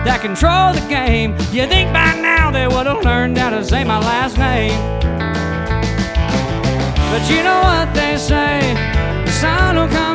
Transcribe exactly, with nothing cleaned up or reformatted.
that control the game. You think by now they would have learned how to say my last name. But you know what they say, the sun will come